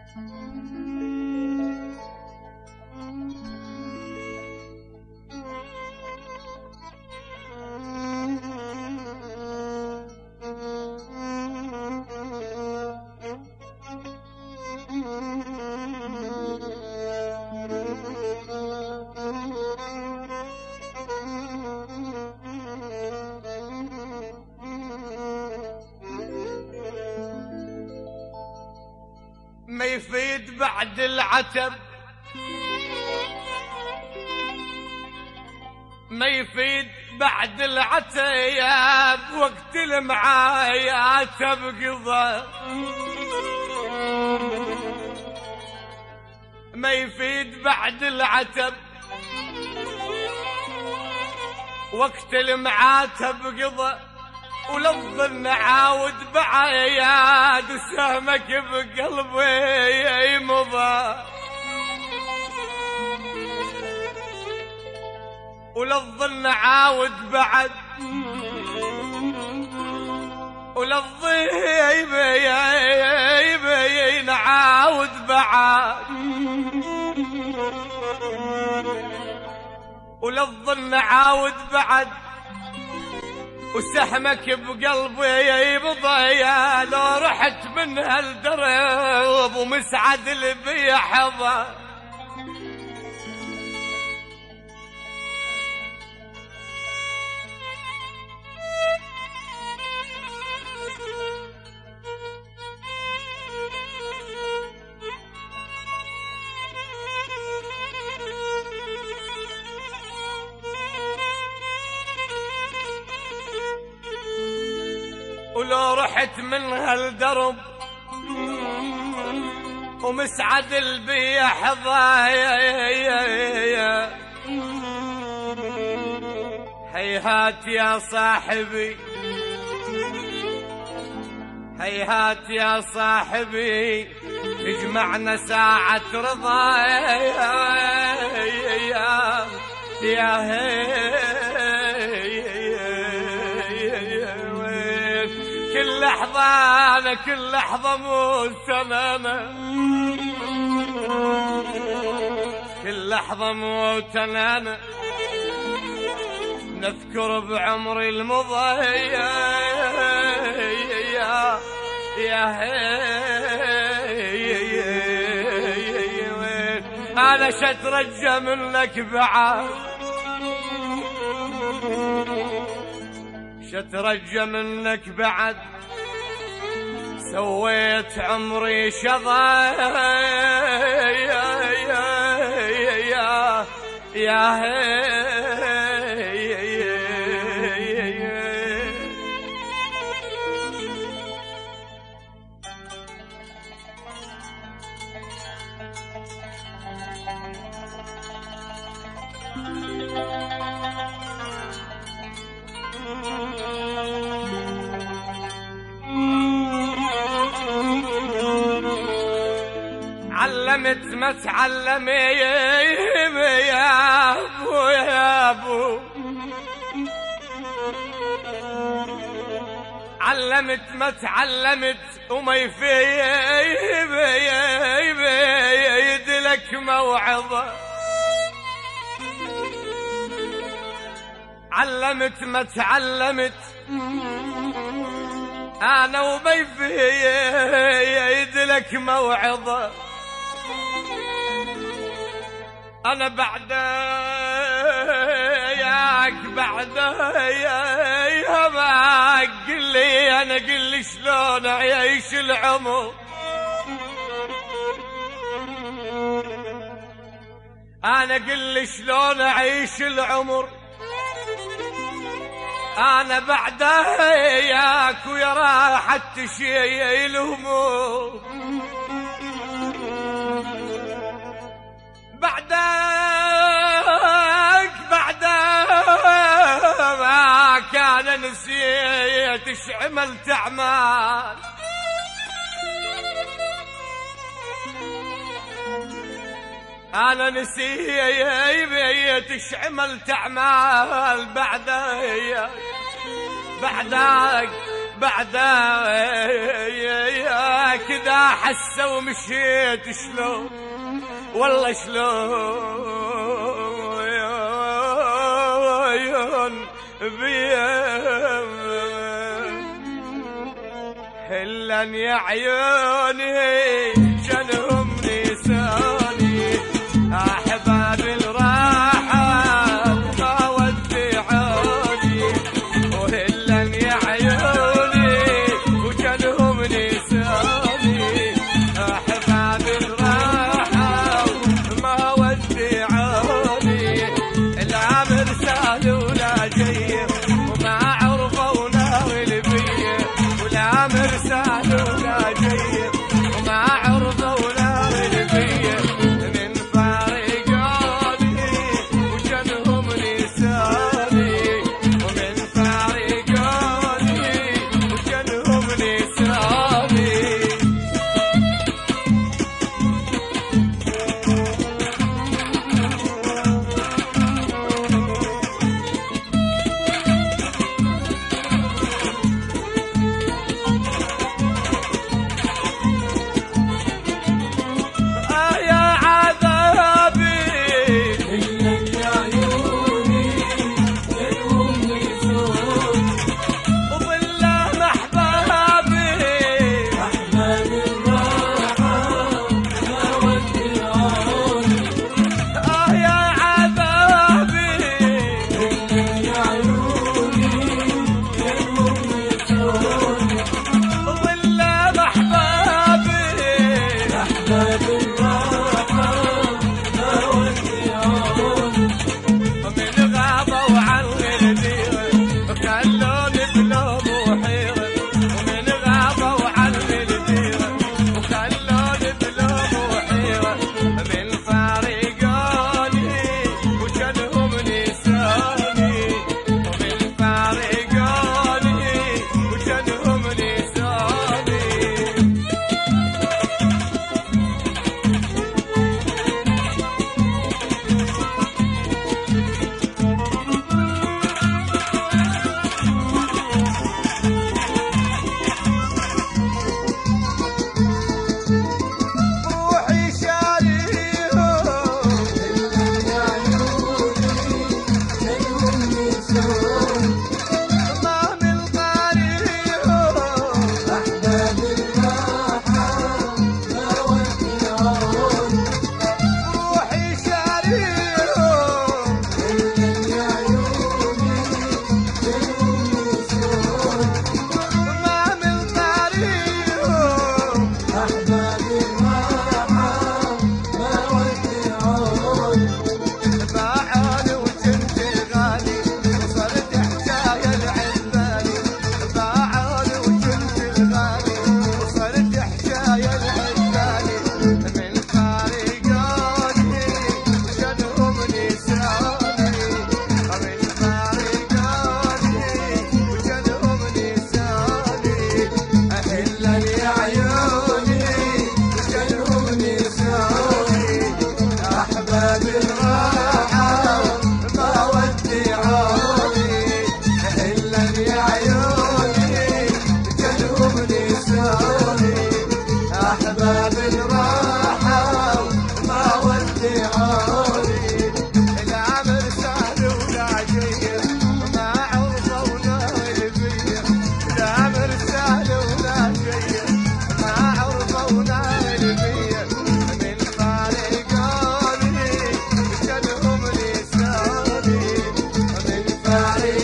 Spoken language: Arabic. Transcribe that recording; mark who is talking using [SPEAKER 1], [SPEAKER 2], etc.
[SPEAKER 1] ما يفيد بعد العتب، ما يفيد بعد العتب، وقت المعاياتب قضى. ما يفيد بعد العتب، وقت المعاتب قضى، ولفظ النعاود بعياد سهمك بقلبي مضى. ولفظ النعاود بعد، ولفظ يبي نعاود بعد، ولفظ النعاود بعد، وسهمك بقلبي يبضى. لو رحت من هالدرب ومسعد اللي بيحضر، ولو رحت من هالدرب ومسعد البيحظى، هيهات يا صاحبي، هيهات يا صاحبي، تجمعنا ساعة رضا. كل لحظة أنا كل لحظة مو سنانة، كل لحظة مو سنانة، نذكر بعمري المضى. أنا شترجى منك بعد، شترجى منك بعد، سويت عمري شظى. علمت ما تعلمي يا ابو يا ابو، علمت ما تعلمت وما يفيد لك موعظة. علمت ما تعلمت انا وما يفيد لك موعظة. أنا بعد ياك بعد يا ما قل لي، أنا قل لي شلون أعيش العمر. أنا قل لي شلون أعيش العمر، أنا بعد ياك ويا راحت تشيل الهموم. بعدك ما كان نسيت ايش عملت اعمال. انا نسيت ايش عملت اعمال. بعدك بعده كذا حسه ومشيت شلون والله شلون بيم هلن يا عيوني شنهم نساني احباب الراحه ما ودعوني وهلن يا عيوني وشنهم نساني احباب الراحه ما ودعوني العامر سهل ولا جيم وما عرفوا ناوي بيه والعامر سهل ولا جيم وما عرفوا ناوي بيه من فارقوني وجنهم نساني ومن فارقوني وجنهم نساني
[SPEAKER 2] Bye.